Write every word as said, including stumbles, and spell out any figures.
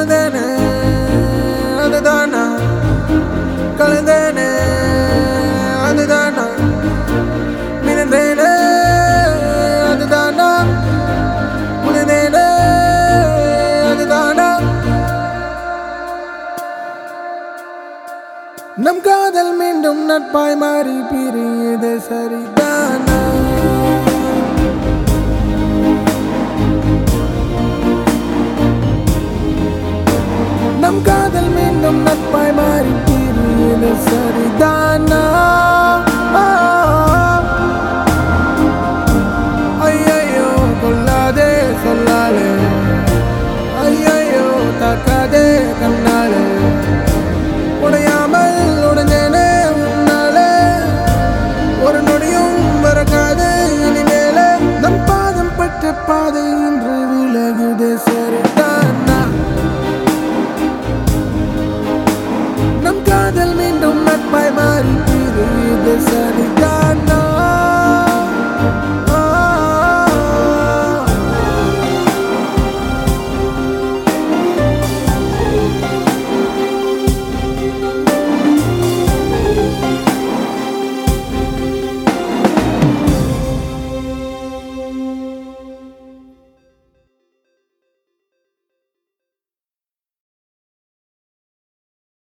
கலந்தேனே அதுதானா கலந்தேனே அதுதானா மிதந்தேனே அதுதானா முழுதேனே அதுதானா நம் காதல் மீண்டும் நட்பாய் மாறி பிரியுது சரிதானா நம் காதல் மீண்டும் நட்பாய் மாறி பிரியுது சரிதானா ஐயையோ கொல்லாதே சொல்லாலே ஐயையோ தாக்காதே கண்ணாலே உடையாமல் உடைஞ்சேனே உன்னாலே ஒரு நொடியும் மறக்காது இனிமேலே நம் பாதம் பட்ட பாதை இன்று விலகுதே சரிதானா நம் காதல் மீண்டும் நட்பாய் மாறி பிரியுது சரி